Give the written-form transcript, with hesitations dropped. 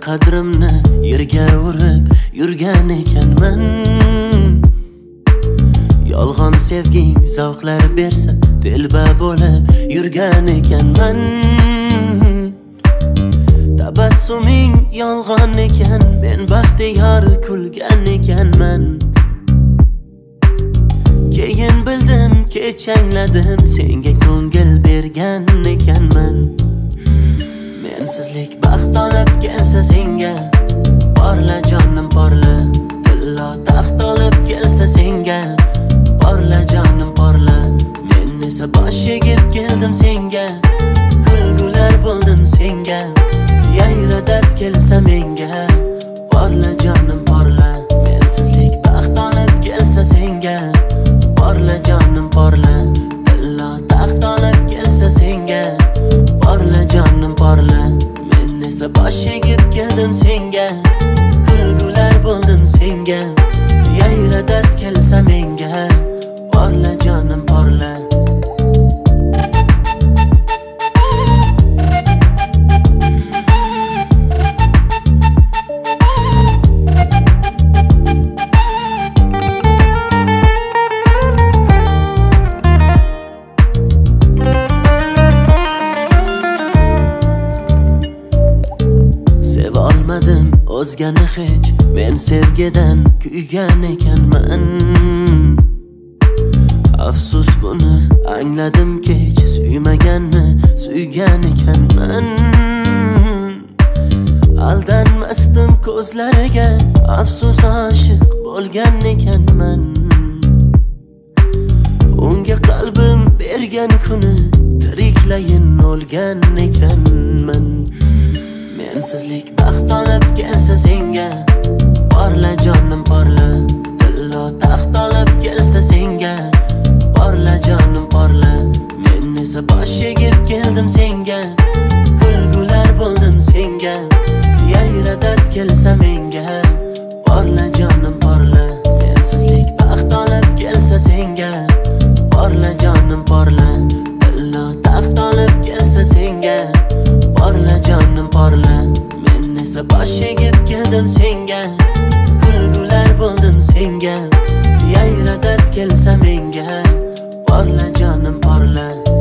qadrimni yerga urib yurgan ekanman. Yolg'on sevging zavqlar bersa telba bo'lib yurgan ekanman. Tabassuming yolg'on ekan, men baxtiyor kulgan ekanman. Keyin bildim, kech angladim, senga ko'ngil bergan ekanman. Mensizlik baxt olib kelsa senga, porla jonim porla. Tillo taxt olib kelsa senga, porla jonim porla. Men esa bosh egib keldim senga, kulgular bo'ldim senga. Yayra dard kelsa menga, porla jonim porla. Mensizlik baxt olib kelsa senga, porla jonim porla. Tillo taxt olib kelsa senga, porla jonim porla. Men esa bosh egib keldim senga, kulgular bo'ldim senga. Yayra dard kelsa menga, porla jonim porla. Olmadim o'zgani hech, men sevgidan kuygan ekanman. Afsus buni angladim kech, suymaganni suygan ekanman. Aldanmasdim ko'zlariga, afsus oshiq bo'lgan ekanman. Unga qalbim bergan kuni tiriklayin o'lgan ekanman. Mensizlik baxt olib kelsa senga, porla jonim porla. Tillo taxt olib kelsa senga, porla jonim porla. Men esa bosh egib keldim senga, kulgular bo'ldim senga. Yayra dard kelsa menga, porla jonim porla. Mensizlik baxt olib kelsa senga, porla jonim porla. Tillo taxt olib kelsa senga, porla jonim porla. Men esa bosh egib keldim senga, kulgular bo'ldim senga. Yayra dard kelsa menga, porla jonim porla.